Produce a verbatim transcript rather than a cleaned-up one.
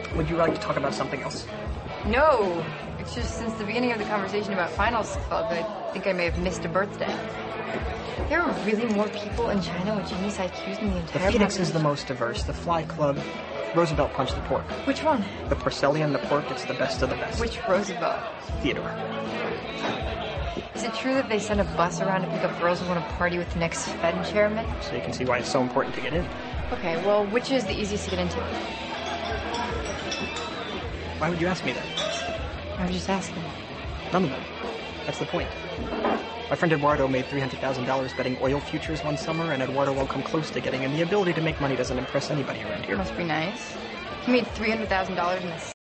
would you like to talk about something else? No. It's just since the beginning of the conversation about Finals Club, I think I may have missed a birthday. There are really more people in China with genius I Qs than the entire The Phoenix population. is the most diverse. The Fly Club, Roosevelt punched the pork. Which one? The Porcellian, the pork, it's the best of the best. Which Roosevelt? Theodore. Is it true that they send a bus around to pick up girls who want to party with the next Fed chairman? So you can see why it's so important to get in. Okay, well, which is the easiest to get into? Why would you ask me that? I was just asking. None of them. That's the point. My friend Eduardo made three hundred thousand dollars betting oil futures one summer, and Eduardo won't come close to getting in. The ability to make money doesn't impress anybody around here. Must be nice. He made three hundred thousand dollars in the